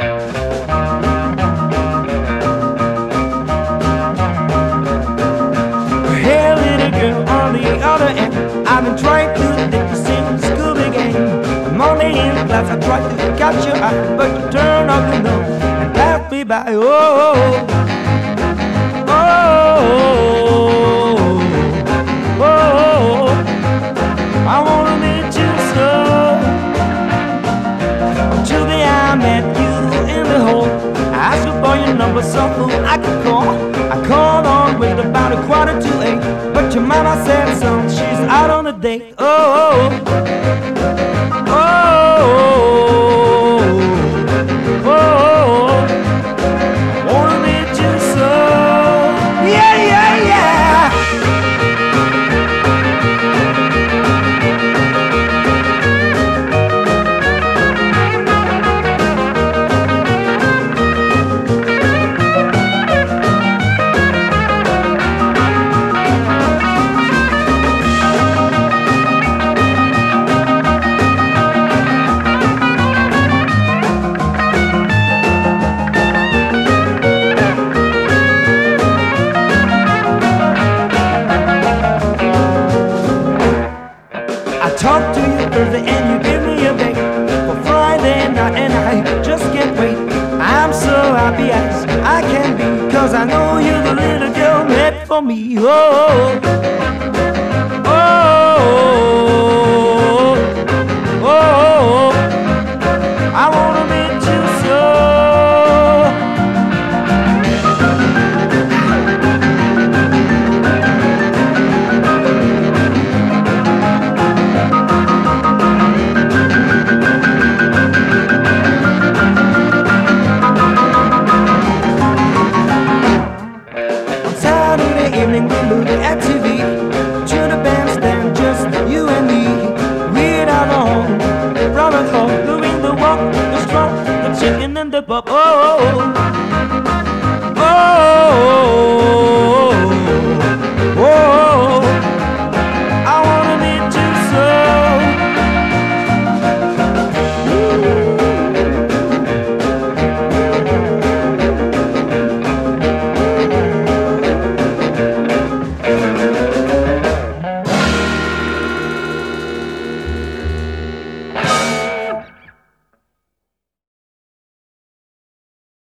Hey, little girl on the other end, I've been trying to take you since school began. Monday in class, I tried to catch your eye, but you turned off the nose and passed me by. Oh, oh, oh, oh, I wanna meet you so. Until the day I met you in the hall, I asked you for your number so I could call. I called on with about 7:45, but your mama said son, she's out on a date. Oh, oh, oh, oh, I wanna meet you so. Yeah, yeah, yeah. Talk to you Thursday and you give me a date for Friday night, and I just can't wait. I'm so happy as I can be, 'cause I know you're the little girl made for me. Oh, oh, oh, oh, I wanna meet you so. Evening we look at TV, to the bandstand, just you and me. We're out home, from at home, doing the walk, the stroke, the chicken and the pop. Oh, oh, oh.